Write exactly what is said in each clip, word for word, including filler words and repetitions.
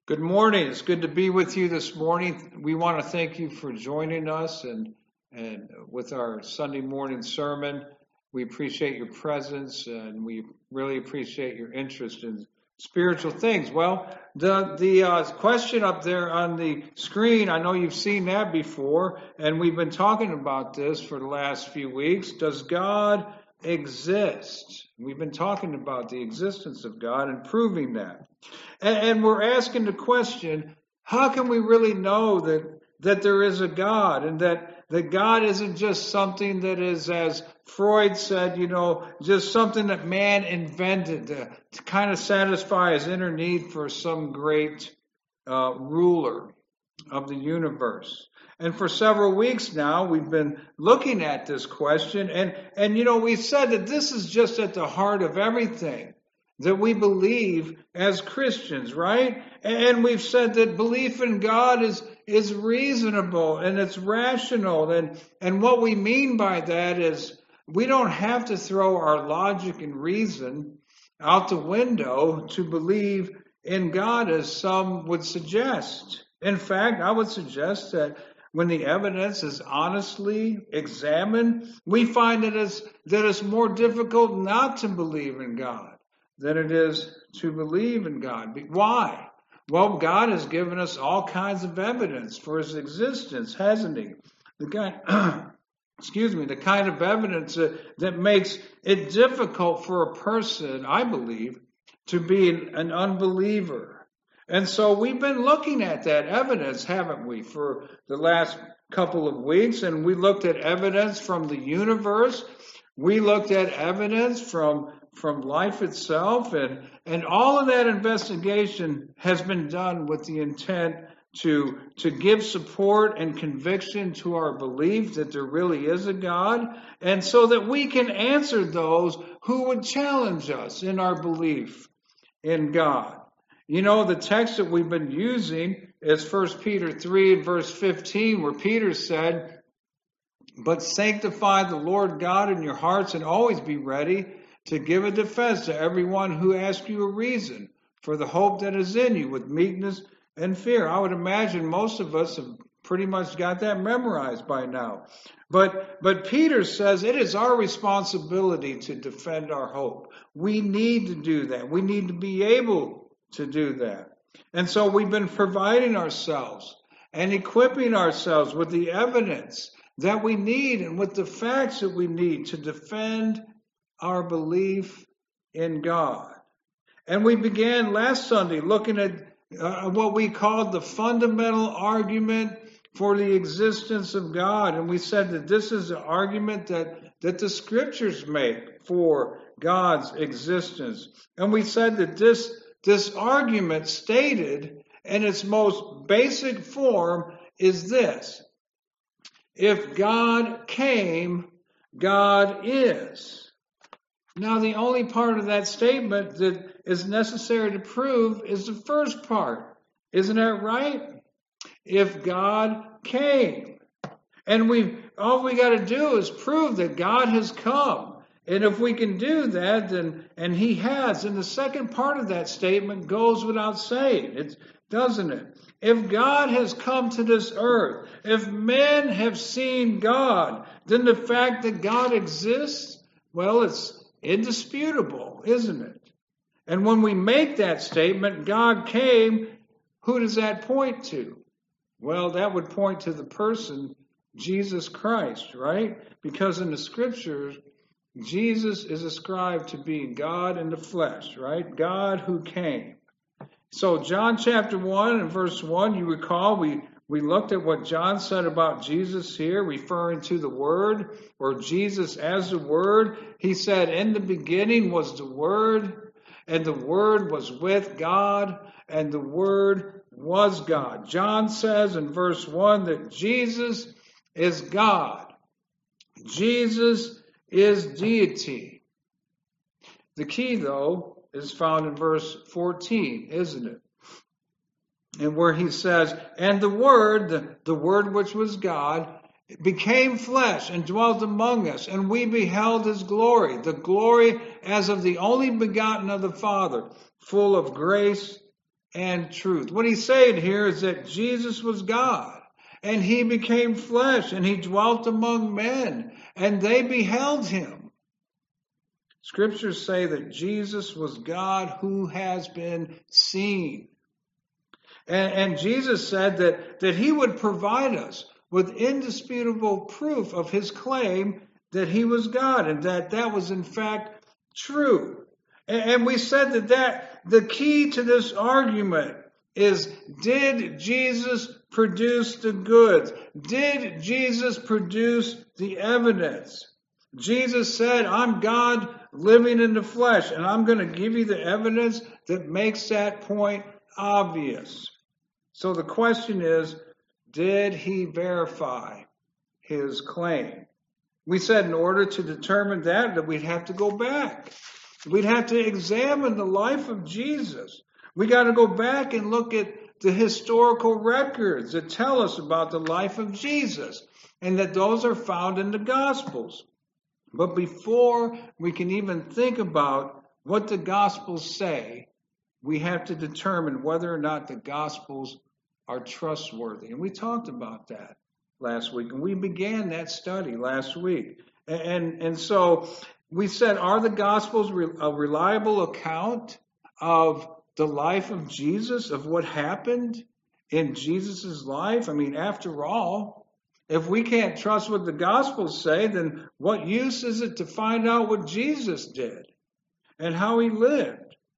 Good morning. It's good to be with you this morning. We want to thank you for joining us and and with our Sunday morning sermon. We appreciate your presence and we really appreciate your interest in spiritual things. Well, the the uh, question up there on the screen, I know you've seen that before, and we've been talking about this for the last few weeks. Does God exist? We've been talking about the existence of God and proving that. And, and we're asking the question, how can we really know that that there is a God and that, that God isn't just something that is, as Freud said, you know, just something that man invented to, to kind of satisfy his inner need for some great uh, ruler of the universe. And for several weeks now, we've been looking at this question. And, and you know, we said that this is just at the heart of everything that we believe as Christians, right? And we've said that belief in God is is reasonable and it's rational. And, and what we mean by that is we don't have to throw our logic and reason out the window to believe in God as some would suggest. In fact, I would suggest that when the evidence is honestly examined, we find that it's, that it's more difficult not to believe in God than it is to believe in God. Why? Well, God has given us all kinds of evidence for his existence, hasn't he? The kind, excuse me, the kind of evidence that, that makes it difficult for a person, I believe, to be an, an unbeliever. And so we've been looking at that evidence, haven't we, for the last couple of weeks? And we looked at evidence from the universe. We looked at evidence from from life itself, and, and all of that investigation has been done with the intent to, to give support and conviction to our belief that there really is a God, and so that we can answer those who would challenge us in our belief in God. You know, the text that we've been using is First Peter three and verse fifteen, where Peter said, "But sanctify the Lord God in your hearts and always be ready to give a defense to everyone who asks you a reason for the hope that is in you with meekness and fear." I would imagine most of us have pretty much got that memorized by now. But, but Peter says it is our responsibility to defend our hope. We need to do that. We need to be able to do that. And so we've been providing ourselves and equipping ourselves with the evidence that we need and with the facts that we need to defend our belief in God. And we began last Sunday looking at uh, what we called the fundamental argument for the existence of God. And we said that this is an argument that, that the scriptures make for God's existence. And we said that this, this argument stated in its most basic form is this: if God came, God is. Now, the only part of that statement that is necessary to prove is the first part. Isn't that right? If God came. And we all we got to do is prove that God has come. And if we can do that, then and he has, then the second part of that statement goes without saying. It doesn't it? If God has come to this earth, if men have seen God, then the fact that God exists, well, it's indisputable, isn't it? And when we make that statement, God came, who does that point to? Well, that would point to the person, Jesus Christ, right? Because in the scriptures, Jesus is ascribed to being God in the flesh, right? God who came. So John chapter one and verse one, you recall, we We looked at what John said about Jesus here, referring to the Word, or Jesus as the Word. He said, in the beginning was the Word, and the Word was with God, and the Word was God. John says in verse one that Jesus is God. Jesus is deity. The key, though, is found in verse fourteen, isn't it? And where he says, and the Word, the, the Word which was God, became flesh and dwelt among us, and we beheld his glory, the glory as of the only begotten of the Father, full of grace and truth. What he's saying here is that Jesus was God, and he became flesh, and he dwelt among men, and they beheld him. Scriptures say that Jesus was God who has been seen. And, and Jesus said that, that he would provide us with indisputable proof of his claim that he was God, and that that was in fact true. And, and we said that, that the key to this argument is, did Jesus produce the goods? Did Jesus produce the evidence? Jesus said, I'm God living in the flesh, and I'm going to give you the evidence that makes that point obvious. So the question is, did he verify his claim? We said in order to determine that, that we'd have to go back. We'd have to examine the life of Jesus. We got to go back and look at the historical records that tell us about the life of Jesus, and that those are found in the Gospels. But before we can even think about what the Gospels say, we have to determine whether or not the Gospels are trustworthy. And we talked about that last week, and we began that study last week. And, and, and so we said, are the Gospels a reliable account of the life of Jesus, of what happened in Jesus' life? I mean, after all, if we can't trust what the Gospels say, then what use is it to find out what Jesus did and how he lived?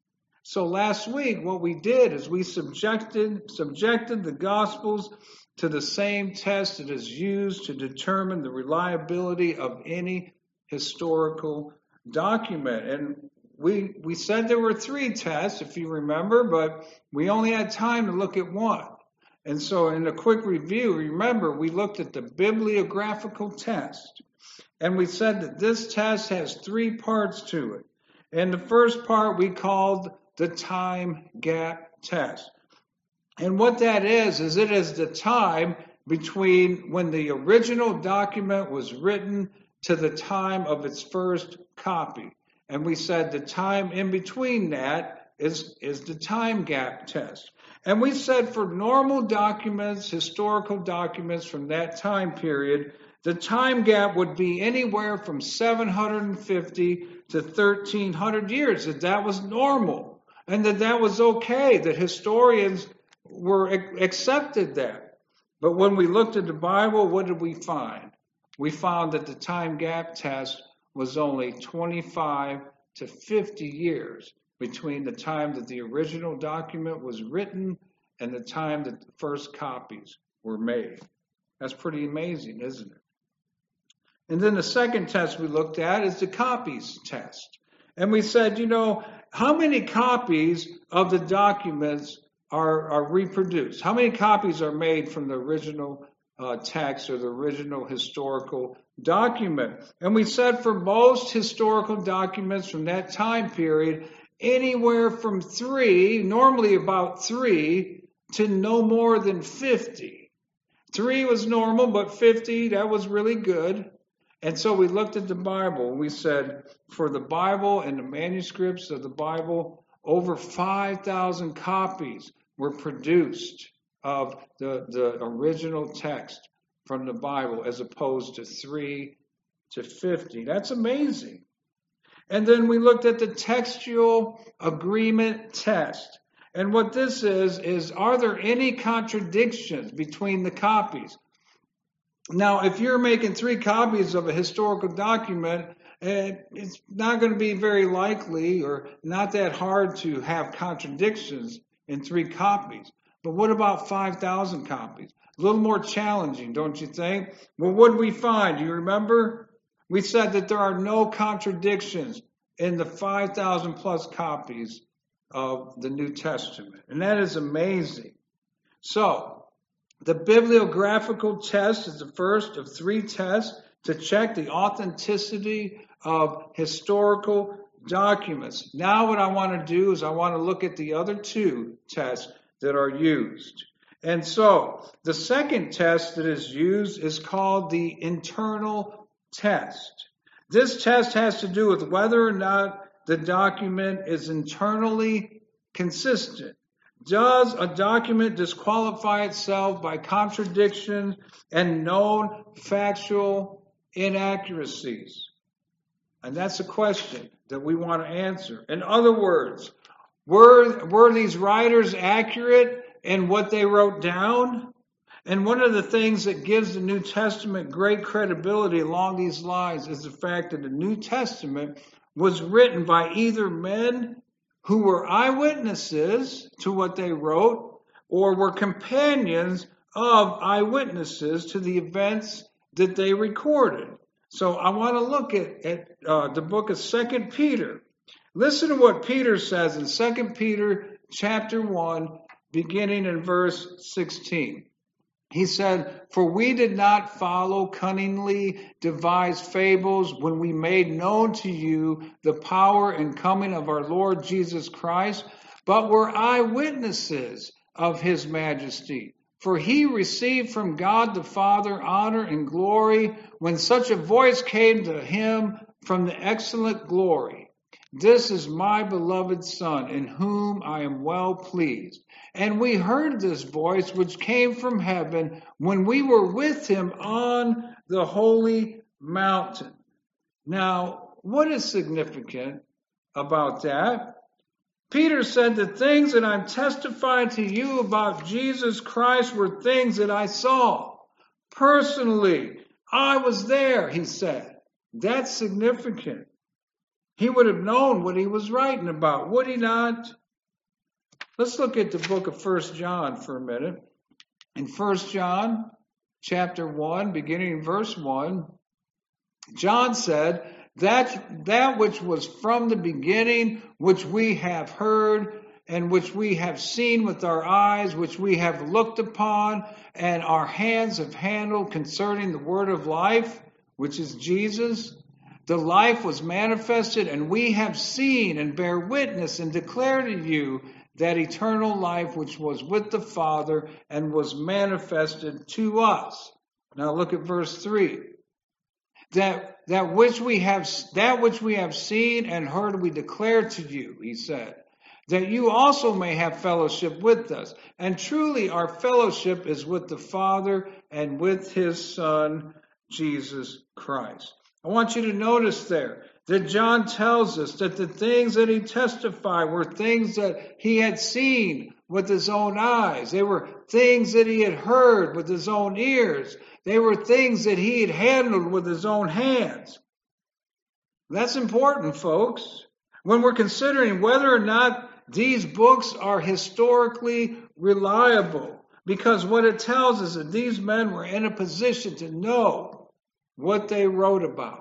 So last week, what we did is we subjected, subjected the Gospels to the same test that is used to determine the reliability of any historical document. And we we said there were three tests, if you remember, but we only had time to look at one. And so in a quick review, remember, we looked at the bibliographical test. And we said that this test has three parts to it. And the first part we called the time gap test. And what that is, is it is the time between when the original document was written to the time of its first copy. And we said the time in between that is, is the time gap test. And we said for normal documents, historical documents from that time period, the time gap would be anywhere from seven hundred fifty to thirteen hundred years, that that was normal, and that that was okay, that historians were accepted that. But when we looked at the Bible, what did we find? We found that the time gap test was only twenty-five to fifty years between the time that the original document was written and the time that the first copies were made. That's pretty amazing, isn't it? And then the second test we looked at is the copies test. And we said, you know, how many copies of the documents are, are reproduced? How many copies are made from the original uh, text or the original historical document? And we said for most historical documents from that time period, anywhere from three, normally about three, to no more than fifty. Three was normal, but fifty, that was really good. And so we looked at the Bible and we said, for the Bible and the manuscripts of the Bible, over five thousand copies were produced of the, the original text from the Bible, as opposed to three to fifty. That's amazing. And then we looked at the textual agreement test. And what this is, is are there any contradictions between the copies? Now, if you're making three copies of a historical document, it's not going to be very likely or not that hard to have contradictions in three copies. But what about five thousand copies? A little more challenging, don't you think? Well, what did we find? Do you remember? We said that there are no contradictions in the five thousand plus copies of the New Testament. And that is amazing. So, the bibliographical test is the first of three tests to check the authenticity of historical documents. Now what I want to do is I want to look at the other two tests that are used. And so the second test that is used is called the internal test. This test has to do with whether or not the document is internally consistent. Does a document disqualify itself by contradiction and known factual inaccuracies? And that's a question that we want to answer. In other words, were, were these writers accurate in what they wrote down? And one of the things that gives the New Testament great credibility along these lines is the fact that the New Testament was written by either men who were eyewitnesses to what they wrote or were companions of eyewitnesses to the events that they recorded. So I want to look at, at uh, the book of Second Peter. Listen to what Peter says in Second Peter chapter one, beginning in verse sixteen. He said, "For we did not follow cunningly devised fables when we made known to you the power and coming of our Lord Jesus Christ, but were eyewitnesses of his majesty. For he received from God the Father honor and glory when such a voice came to him from the excellent glory. This is my beloved Son, in whom I am well pleased. And we heard this voice which came from heaven when we were with him on the holy mountain." Now, what is significant about that? Peter said, the things that I'm testifying to you about Jesus Christ were things that I saw personally. I was there, he said. That's significant. He would have known what he was writing about, would he not? Let's look at the book of First John for a minute. In First John chapter one, beginning in verse one, John said, that, that which was from the beginning, which we have heard, and which we have seen with our eyes, which we have looked upon, and our hands have handled concerning the word of life, which is Jesus. The life was manifested, and we have seen and bear witness and declare to you that eternal life which was with the Father and was manifested to us. Now look at verse three. That, that which we have, that which we have seen and heard we declare to you, he said, that you also may have fellowship with us. And truly our fellowship is with the Father and with his Son, Jesus Christ. I want you to notice there that John tells us that the things that he testified were things that he had seen with his own eyes. They were things that he had heard with his own ears. They were things that he had handled with his own hands. That's important, folks. When we're considering whether or not these books are historically reliable, because what it tells us is that these men were in a position to know what they wrote about.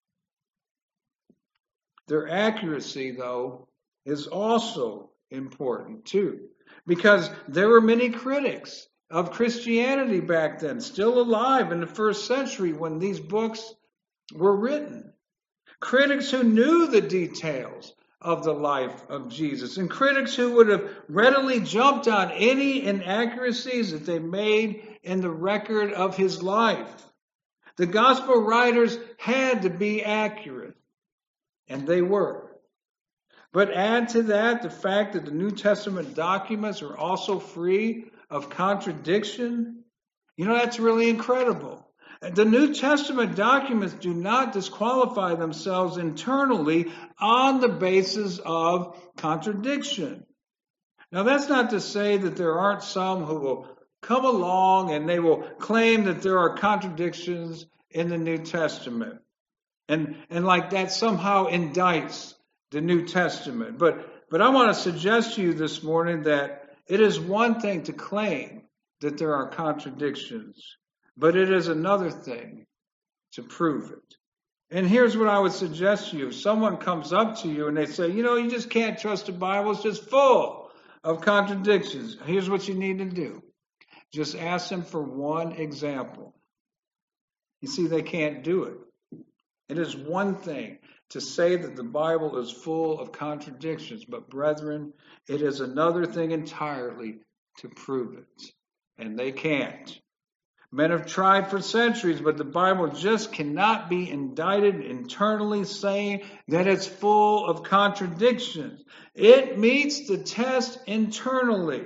Their accuracy, though, is also important, too, because there were many critics of Christianity back then, still alive in the first century when these books were written. Critics who knew the details of the life of Jesus, and critics who would have readily jumped on any inaccuracies that they made in the record of his life. The gospel writers had to be accurate, and they were. But add to that the fact that the New Testament documents are also free of contradiction. You know, that's really incredible. The New Testament documents do not disqualify themselves internally on the basis of contradiction. Now, that's not to say that there aren't some who will come along and they will claim that there are contradictions in the New Testament. And, and like that somehow indicts the New Testament. But, but I want to suggest to you this morning that it is one thing to claim that there are contradictions, but it is another thing to prove it. And here's what I would suggest to you. If someone comes up to you and they say, you know, you just can't trust the Bible, it's just full of contradictions. Here's what you need to do. Just ask them for one example. You see, they can't do it. It is one thing to say that the Bible is full of contradictions, but brethren, it is another thing entirely to prove it. And they can't. Men have tried for centuries, but the Bible just cannot be indicted internally, saying that it's full of contradictions. It meets the test internally.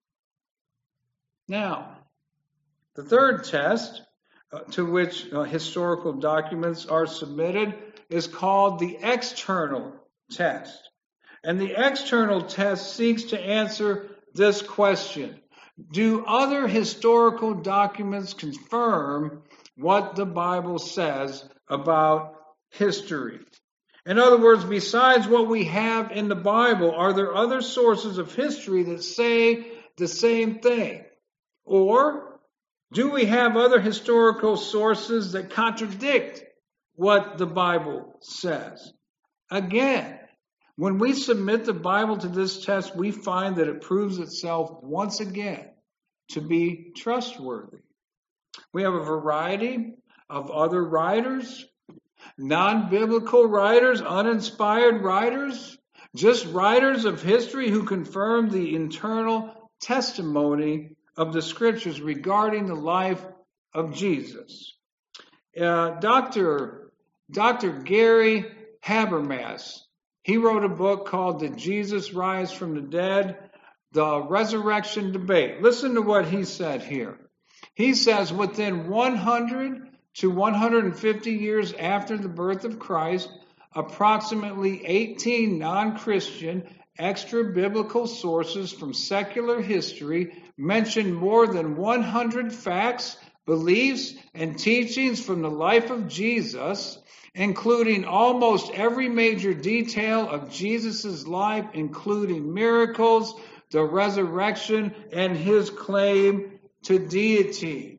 Now, the third test uh, to which uh, historical documents are submitted is called the external test. And the external test seeks to answer this question: do other historical documents confirm what the Bible says about history? In other words, besides what we have in the Bible, are there other sources of history that say the same thing? Or do we have other historical sources that contradict what the Bible says? Again, when we submit the Bible to this test, we find that it proves itself once again to be trustworthy. We have a variety of other writers, non-biblical writers, uninspired writers, just writers of history who confirm the internal testimony of the Scriptures regarding the life of Jesus. Uh, Doctor Doctor Gary Habermas, he wrote a book called Did Jesus Rise from the Dead? The Resurrection Debate. Listen to what he said here. He says within one hundred to one hundred fifty years after the birth of Christ, approximately eighteen non-Christian extra-biblical sources from secular history mention more than one hundred facts, beliefs, and teachings from the life of Jesus, including almost every major detail of Jesus' life, including miracles, the resurrection, and his claim to deity.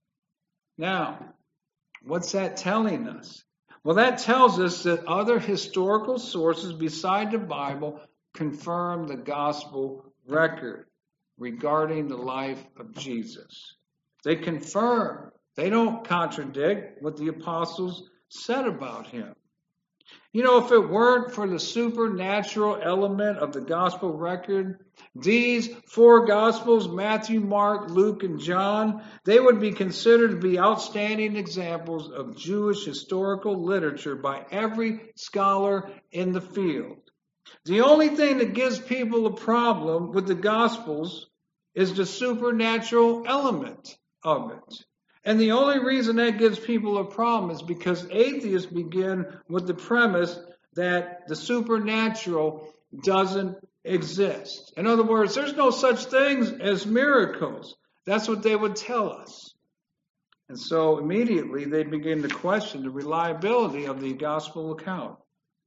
Now, what's that telling us? Well, that tells us that other historical sources beside the Bible confirm the gospel record regarding the life of Jesus. They confirm, they don't contradict what the apostles said about him. You know, if it weren't for the supernatural element of the gospel record, these four gospels, Matthew, Mark, Luke, and John, they would be considered to be outstanding examples of Jewish historical literature by every scholar in the field. The only thing that gives people a problem with the gospels is the supernatural element of it. And the only reason that gives people a problem is because atheists begin with the premise that the supernatural doesn't exist. In other words, there's no such things as miracles. That's what they would tell us. And so immediately they begin to question the reliability of the gospel account.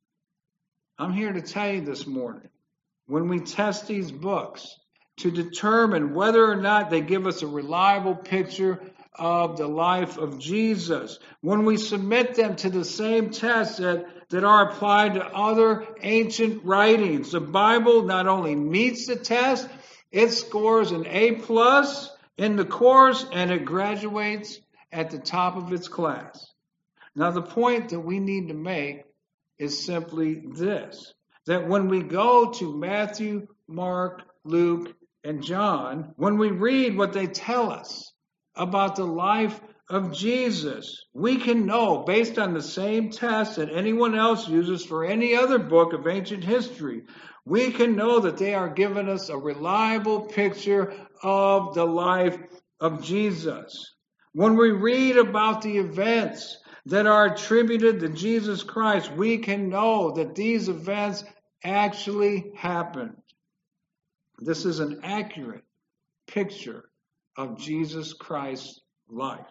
I'm here to tell you this morning, when we test these books to determine whether or not they give us a reliable picture of the life of Jesus, when we submit them to the same tests that, that are applied to other ancient writings, the Bible not only meets the test, it scores an A plus in the course and it graduates at the top of its class. Now, the point that we need to make is simply this, that when we go to Matthew, Mark, Luke, and John, when we read what they tell us about the life of Jesus, we can know, based on the same test that anyone else uses for any other book of ancient history, we can know that they are giving us a reliable picture of the life of Jesus. When we read about the events that are attributed to Jesus Christ, we can know that these events actually happened. This is an accurate picture of Jesus Christ's life.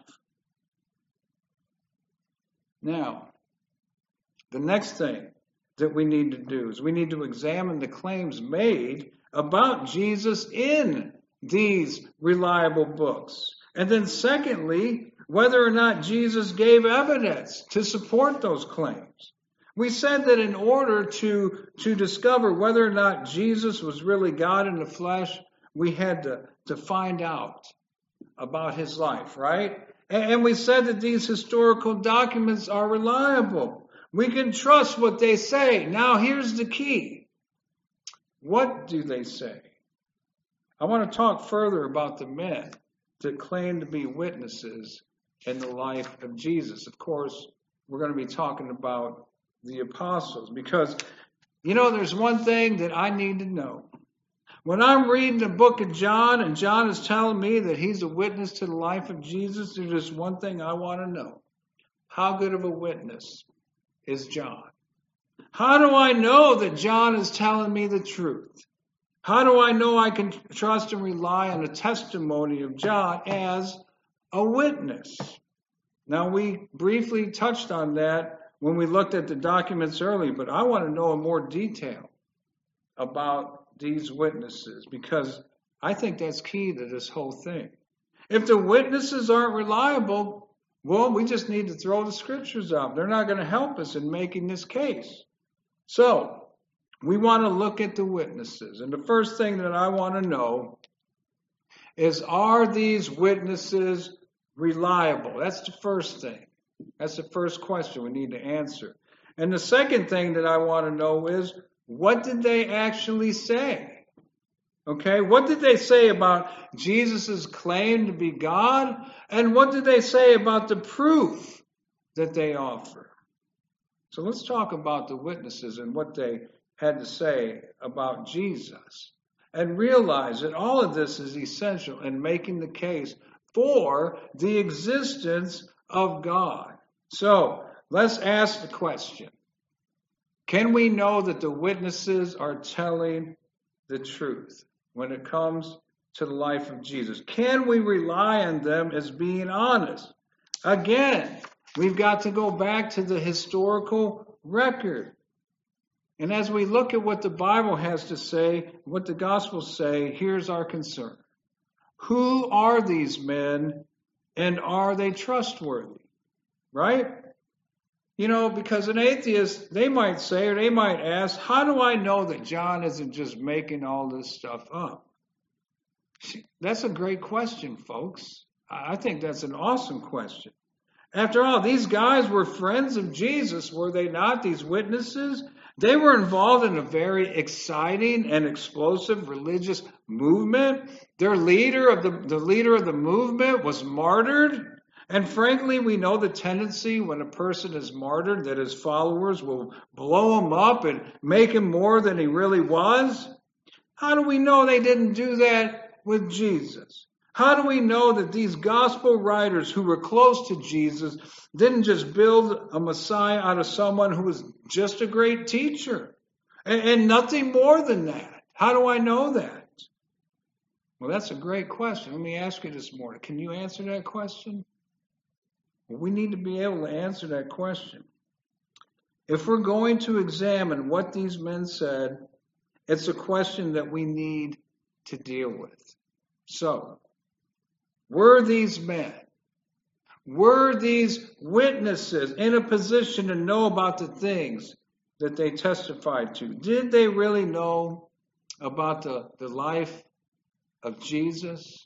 Now, the next thing that we need to do is we need to examine the claims made about Jesus in these reliable books. And then secondly, whether or not Jesus gave evidence to support those claims. We said that in order to, to discover whether or not Jesus was really God in the flesh, we had to, to find out about his life, right? And, and we said that these historical documents are reliable. We can trust what they say. Now here's the key. What do they say? I want to talk further about the men that claim to be witnesses in the life of Jesus. Of course, we're going to be talking about the apostles because, you know, there's one thing that I need to know. When I'm reading the book of John and John is telling me that he's a witness to the life of Jesus, there's just one thing I want to know. How good of a witness is John? How do I know that John is telling me the truth? How do I know I can trust and rely on the testimony of John as a witness? Now, we briefly touched on that when we looked at the documents earlier, but I want to know in more detail about these witnesses because I think that's key to this whole thing. If the witnesses aren't reliable, well, we just need to throw the scriptures out. They're not going to help us in making this case. So, we want to look at the witnesses. And the first thing that I want to know is, are these witnesses reliable? That's the first thing. That's the first question we need to answer. And the second thing that I want to know is, what did they actually say? Okay, what did they say about Jesus' claim to be God? And what did they say about the proof that they offer? So let's talk about the witnesses and what they had to say about Jesus. And realize that all of this is essential in making the case for the existence of God. So let's ask the question. Can we know that the witnesses are telling the truth when it comes to the life of Jesus? Can we rely on them as being honest? Again, we've got to go back to the historical record. And as we look at what the Bible has to say, what the Gospels say, here's our concern. Who are these men and are they trustworthy? Right? You know, because an atheist, they might say, or they might ask, how do I know that John isn't just making all this stuff up? That's a great question, folks. I think that's an awesome question. After all, these guys were friends of Jesus, were they not? These witnesses? They were involved in a very exciting and explosive religious movement. Their leader of the, the leader of the movement was martyred. And frankly, we know the tendency when a person is martyred that his followers will blow him up and make him more than he really was. How do we know they didn't do that with Jesus? How do we know that these gospel writers who were close to Jesus didn't just build a Messiah out of someone who was just a great teacher and, and nothing more than that? How do I know that? Well, that's a great question. Let me ask you this morning. Can you answer that question? We need to be able to answer that question. If we're going to examine what these men said, it's a question that we need to deal with. So, were these men, were these witnesses in a position to know about the things that they testified to? Did they really know about the, the life of Jesus?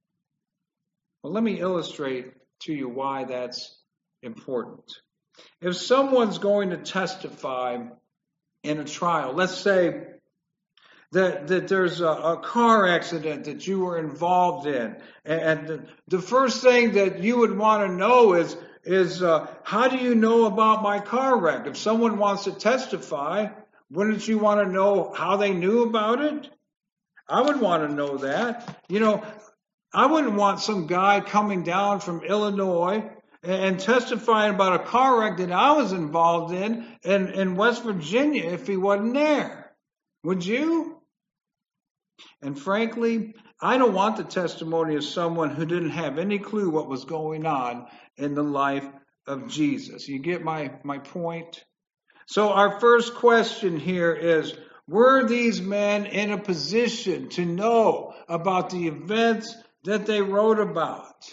Well, let me illustrate to you why that's important. If someone's going to testify in a trial, let's say that, that there's a, a car accident that you were involved in, and the, the first thing that you would want to know is, is uh, how do you know about my car wreck? If someone wants to testify, wouldn't you want to know how they knew about it? I would want to know that. You know, I wouldn't want some guy coming down from Illinois and testifying about a car wreck that I was involved in, in in West Virginia if he wasn't there. Would you? And frankly, I don't want the testimony of someone who didn't have any clue what was going on in the life of Jesus. You get my, my point? So our first question here is, were these men in a position to know about the events that they wrote about?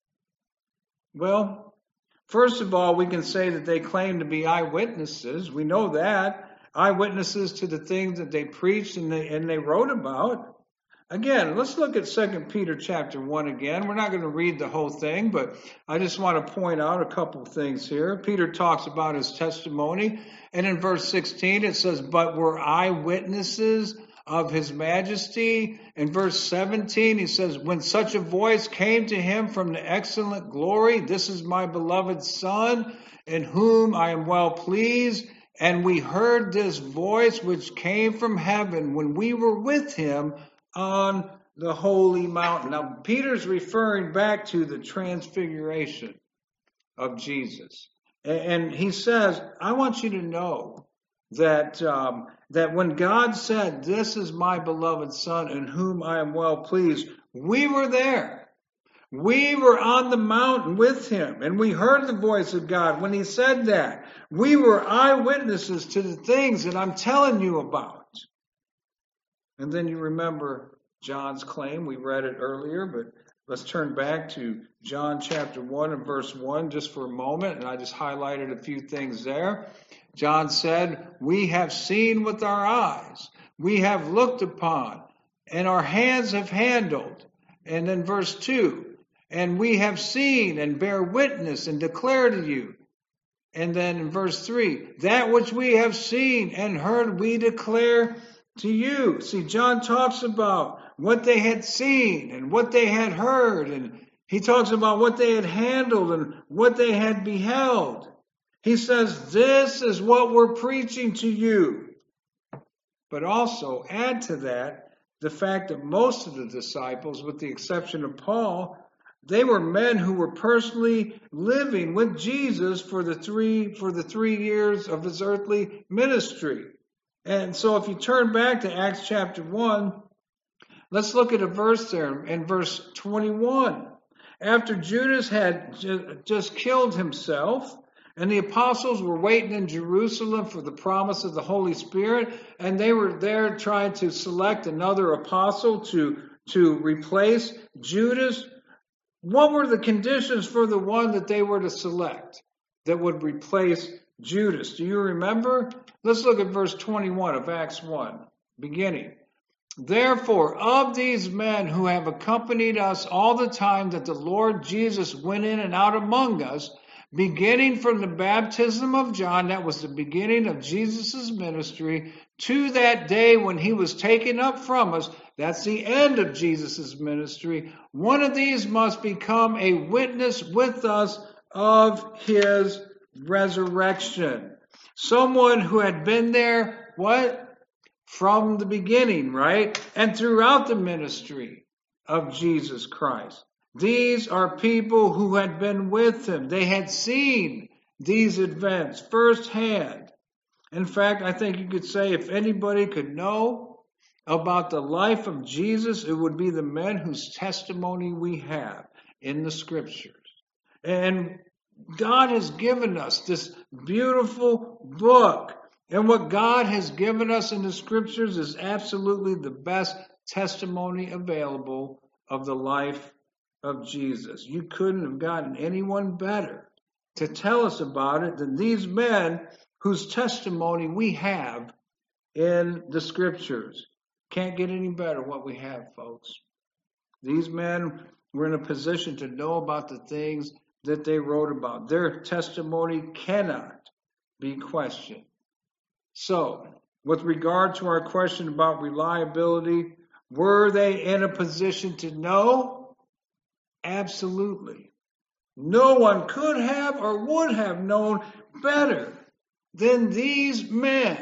Well, first of all, we can say that they claim to be eyewitnesses. We know that. Eyewitnesses to the things that they preached and they, and they wrote about. Again, let's look at Second Peter chapter one again. We're not going to read the whole thing, but I just want to point out a couple of things here. Peter talks about his testimony, and in verse sixteen it says, "But were eyewitnesses of his majesty. In verse seventeen, he says, when such a voice came to him from the excellent glory, this is my beloved Son, in whom I am well pleased. And we heard this voice which came from heaven when we were with him on the holy mountain. Now, Peter's referring back to the transfiguration of Jesus. And he says, I want you to know that um, that when God said, this is my beloved Son in whom I am well pleased, we were there. We were on the mountain with him, and we heard the voice of God when he said that. We were eyewitnesses to the things that I'm telling you about. And then you remember John's claim. We read it earlier, but let's turn back to John chapter one and verse one just for a moment, and I just highlighted a few things there. John said, we have seen with our eyes, we have looked upon, and our hands have handled. And then verse two, and we have seen and bear witness and declare to you. And then in verse three, that which we have seen and heard we declare to you. See, John talks about what they had seen and what they had heard, and he talks about what they had handled and what they had beheld. He says, this is what we're preaching to you. But also add to that the fact that most of the disciples, with the exception of Paul, they were men who were personally living with Jesus for the three for the three years of his earthly ministry. And so if you turn back to Acts chapter one, let's look at a verse there in verse twenty-one. After Judas had ju- just killed himself, and the apostles were waiting in Jerusalem for the promise of the Holy Spirit, and they were there trying to select another apostle to, to replace Judas. What were the conditions for the one that they were to select that would replace Judas? Do you remember? Let's look at verse twenty-one of Acts one, beginning. Therefore, of these men who have accompanied us all the time that the Lord Jesus went in and out among us, beginning from the baptism of John, that was the beginning of Jesus' ministry, to that day when he was taken up from us, that's the end of Jesus' ministry, one of these must become a witness with us of his resurrection. Someone who had been there, what? From the beginning, right? And throughout the ministry of Jesus Christ. These are people who had been with him. They had seen these events firsthand. In fact, I think you could say if anybody could know about the life of Jesus, it would be the men whose testimony we have in the scriptures. And God has given us this beautiful book. And what God has given us in the scriptures is absolutely the best testimony available of the life of Jesus. You couldn't have gotten anyone better to tell us about it than these men whose testimony we have in the scriptures. Can't get any better what we have, folks. These men were in a position to know about the things that they wrote about. Their testimony cannot be questioned. So, with regard to our question about reliability, were they in a position to know? Absolutely. No one could have or would have known better than these men.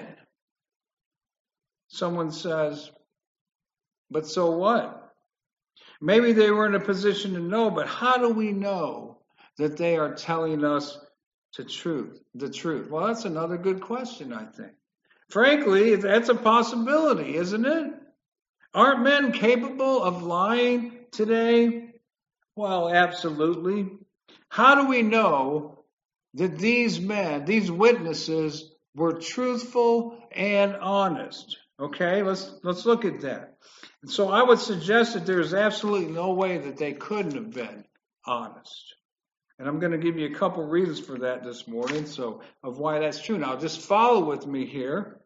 Someone says, but so what? Maybe they were in a position to know, but how do we know that they are telling us the truth? The truth? Well, that's another good question, I think. Frankly, that's a possibility, isn't it? Aren't men capable of lying today? Well, absolutely. How do we know that these men, these witnesses, were truthful and honest? Okay, let's let's look at that. And so I would suggest that there's absolutely no way that they couldn't have been honest. And I'm going to give you a couple reasons for that this morning, so of why that's true. Now, just follow with me here.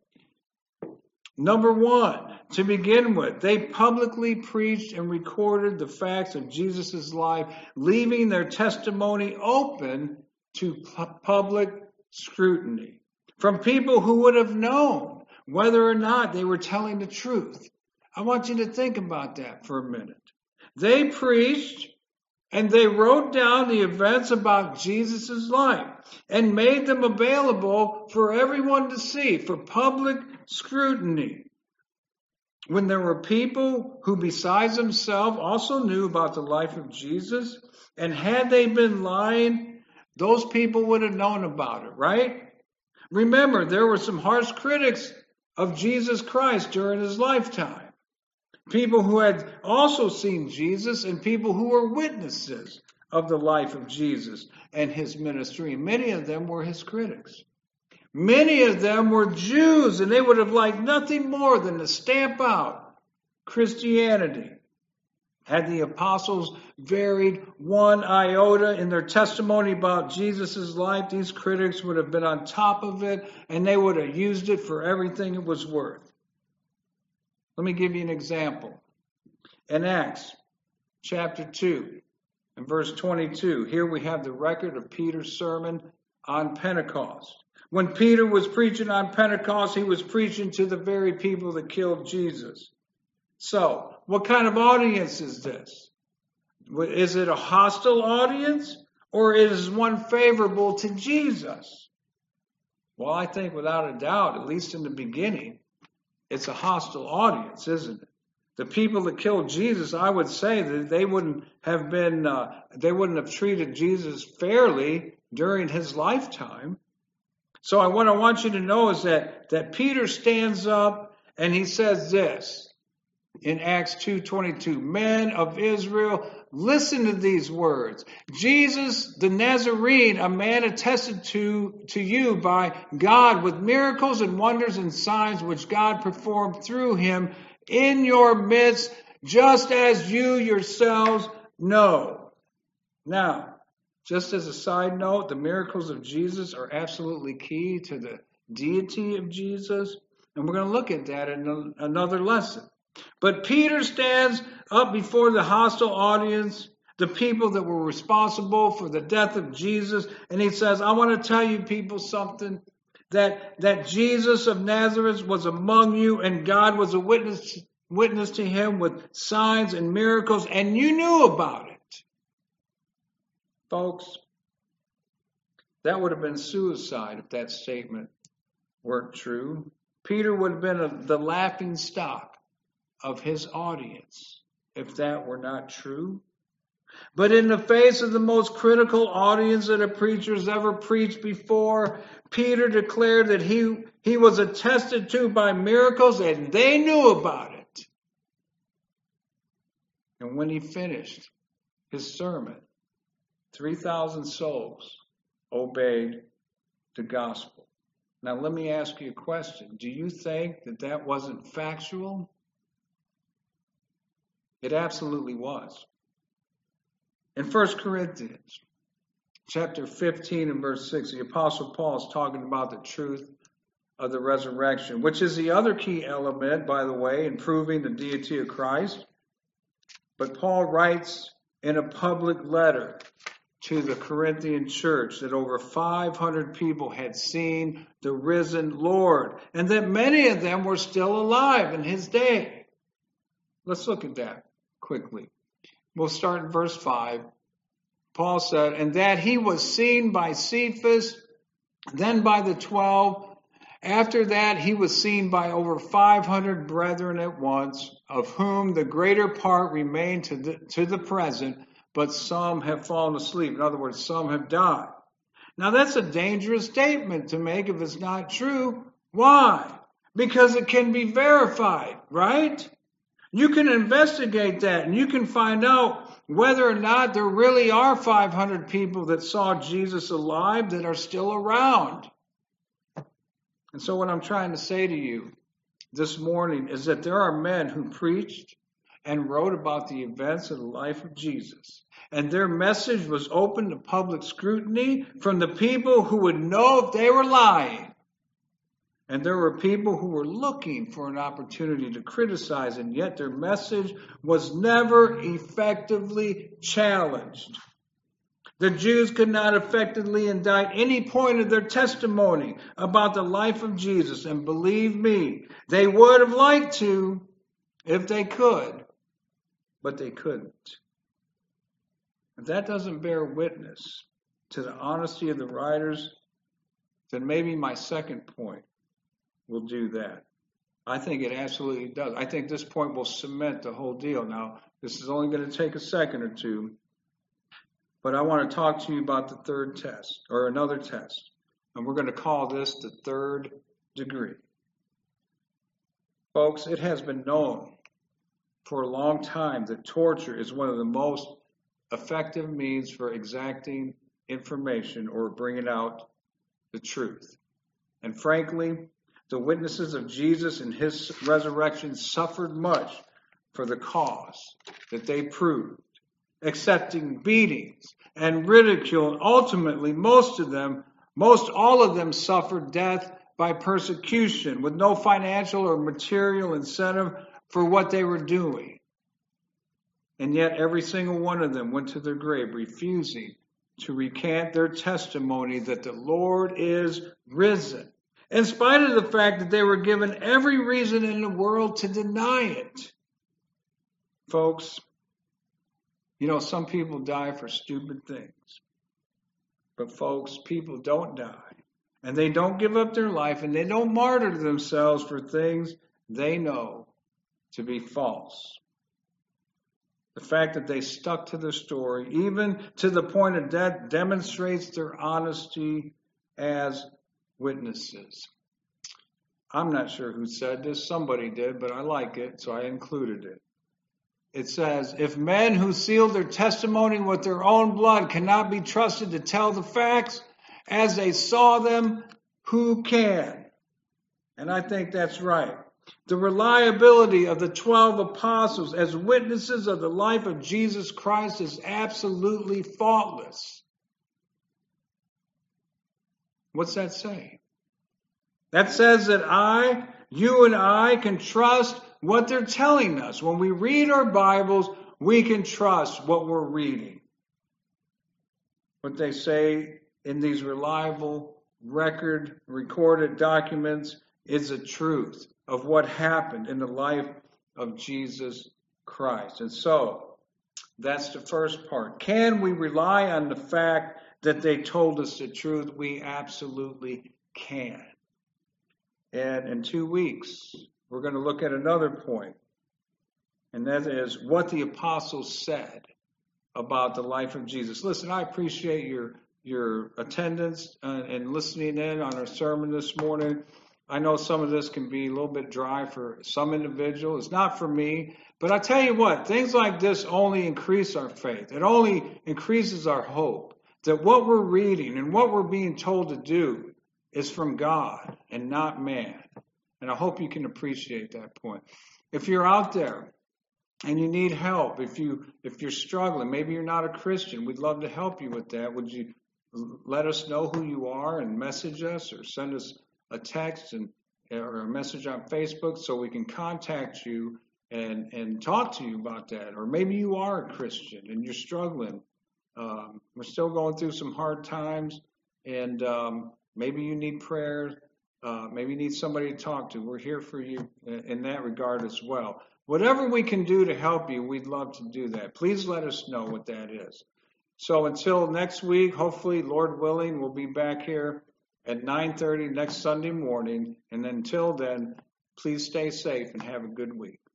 Number one, to begin with, they publicly preached and recorded the facts of Jesus' life, leaving their testimony open to pu- public scrutiny from people who would have known whether or not they were telling the truth. I want you to think about that for a minute. They preached and they wrote down the events about Jesus' life and made them available for everyone to see, for public scrutiny. When there were people who besides themselves also knew about the life of Jesus, and had they been lying, those people would have known about it, right? Remember, there were some harsh critics of Jesus Christ during his lifetime. People who had also seen Jesus and people who were witnesses of the life of Jesus and his ministry. Many of them were his critics. Many of them were Jews, and they would have liked nothing more than to stamp out Christianity. Had the apostles varied one iota in their testimony about Jesus' life, these critics would have been on top of it, and they would have used it for everything it was worth. Let me give you an example. In Acts chapter two, and verse twenty-two, here we have the record of Peter's sermon on Pentecost. When Peter was preaching on Pentecost, he was preaching to the very people that killed Jesus. So, what kind of audience is this? Is it a hostile audience, or is one favorable to Jesus? Well, I think without a doubt, at least in the beginning, it's a hostile audience, isn't it? The people that killed Jesus, I would say that they wouldn't have been, uh, they wouldn't have treated Jesus fairly during his lifetime. So I, what I want you to know is that, that Peter stands up and he says this in Acts two twenty-two, men of Israel, listen to these words. Jesus the Nazarene, a man attested to, to you by God with miracles and wonders and signs which God performed through him in your midst, just as you yourselves know. Now, just as a side note, the miracles of Jesus are absolutely key to the deity of Jesus, and we're going to look at that in another lesson. But Peter stands up before the hostile audience, the people that were responsible for the death of Jesus, and he says, I want to tell you people something, that, that Jesus of Nazareth was among you, and God was a witness, witness to him with signs and miracles, and you knew about it. Folks, that would have been suicide if that statement weren't true. Peter would have been a, the laughing stock of his audience if that were not true. But in the face of the most critical audience that a preacher's ever preached before, Peter declared that he, he was attested to by miracles and they knew about it. And when he finished his sermon, three thousand souls obeyed the gospel. Now let me ask you a question. Do you think that that wasn't factual? It absolutely was. In First Corinthians chapter fifteen and verse six, the Apostle Paul is talking about the truth of the resurrection, which is the other key element, by the way, in proving the deity of Christ. But Paul writes in a public letter to the Corinthian church that over five hundred people had seen the risen Lord, and that many of them were still alive in his day. Let's look at that quickly. We'll start in verse five. Paul said, and that he was seen by Cephas, then by the twelve. After that, he was seen by over five hundred brethren at once, of whom the greater part remain to the, to the present, but some have fallen asleep. In other words, some have died. Now, that's a dangerous statement to make if it's not true. Why? Because it can be verified, right? You can investigate that and you can find out whether or not there really are five hundred people that saw Jesus alive that are still around. And so what I'm trying to say to you this morning is that there are men who preached and wrote about the events of the life of Jesus. And their message was open to public scrutiny from the people who would know if they were lying. And there were people who were looking for an opportunity to criticize, and yet their message was never effectively challenged. The Jews could not effectively indict any point of their testimony about the life of Jesus. And believe me, they would have liked to if they could, but they couldn't. If that doesn't bear witness to the honesty of the writers, then maybe my second point will do that. I think it absolutely does. I think this point will cement the whole deal. Now, this is only going to take a second or two, but I want to talk to you about the third test, or another test, and we're going to call this the third degree. Folks, it has been known for a long time that torture is one of the most effective means for exacting information or bringing out the truth. And frankly, the witnesses of Jesus and his resurrection suffered much for the cause that they proved, accepting beatings and ridicule, and ultimately most of them, most all of them suffered death by persecution with no financial or material incentive for what they were doing. And yet every single one of them went to their grave refusing to recant their testimony that the Lord is risen, in spite of the fact that they were given every reason in the world to deny it. Folks, you know, some people die for stupid things. But folks, people don't die. And they don't give up their life, and they don't martyr themselves for things they know to be false. The fact that they stuck to the story, even to the point of death, demonstrates their honesty as witnesses. I'm not sure who said this. Somebody did, but I like it, so I included it. It says, if men who sealed their testimony with their own blood cannot be trusted to tell the facts as they saw them, who can? And I think that's right. The reliability of the twelve apostles as witnesses of the life of Jesus Christ is absolutely faultless. What's that say? That says that I, you and I can trust what they're telling us. When we read our Bibles, we can trust what we're reading. What they say in these reliable record, recorded documents is the truth of what happened in the life of Jesus Christ. And so, that's the first part. Can we rely on the fact that they told us the truth? We absolutely can. And in two weeks, we're going to look at another point, and that is what the apostles said about the life of Jesus. Listen, I appreciate your your attendance uh, and listening in on our sermon this morning. I know some of this can be a little bit dry for some individuals. It's not for me. But I tell you what, things like this only increase our faith. It only increases our hope that what we're reading and what we're being told to do is from God and not man. And I hope you can appreciate that point. If you're out there and you need help, if, you, if you're struggling, maybe you're not a Christian, we'd love to help you with that. Would you let us know who you are and message us or send us a text and or a message on Facebook so we can contact you and, and talk to you about that. Or maybe you are a Christian and you're struggling. Um, we're still going through some hard times, and um, maybe you need prayer. Uh, maybe you need somebody to talk to. We're here for you in that regard as well. Whatever we can do to help you, we'd love to do that. Please let us know what that is. So until next week, hopefully, Lord willing, we'll be back here at nine thirty next Sunday morning. And until then, please stay safe and have a good week.